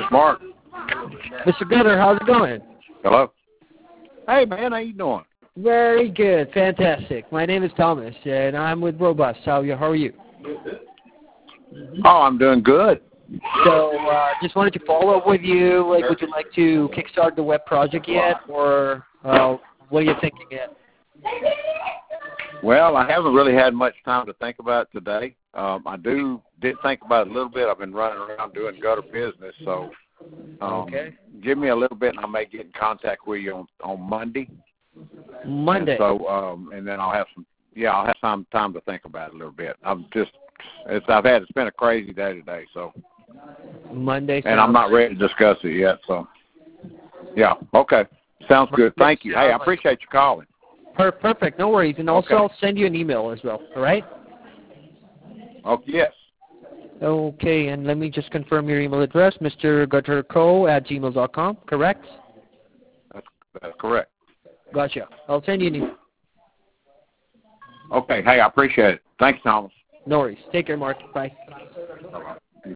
Mark. Mr. Gutter, how's it going? Hello. Hey, man, how you doing? Very good. Fantastic. My name is Thomas, and I'm with Robust. How are you? Oh, I'm doing good. So just wanted to follow up with you. Like, would you like to kickstart the web project yet, or what are you thinking yet? Well, I haven't really had much time to think about it today. I did think about it a little bit. I've been running around doing gutter business, so Okay. Give me a little bit, and I may get in contact with you on Monday. Monday. And so, and then I'll have some time to think about it a little bit. It's been a crazy day today, so. Monday. And I'm not ready to discuss it yet, so. Yeah. Okay. Sounds good. Thank you. Hey, I appreciate you calling. Perfect. No worries. And also, I'll send you an email as well. All right? Oh, yes. Okay, and let me just confirm your email address, mrgutterco@gmail.com, correct? That's correct. Gotcha. I'll send you an email. Okay. Hey, I appreciate it. Thanks, Thomas. No worries. Take care, Mark. Bye. Bye-bye.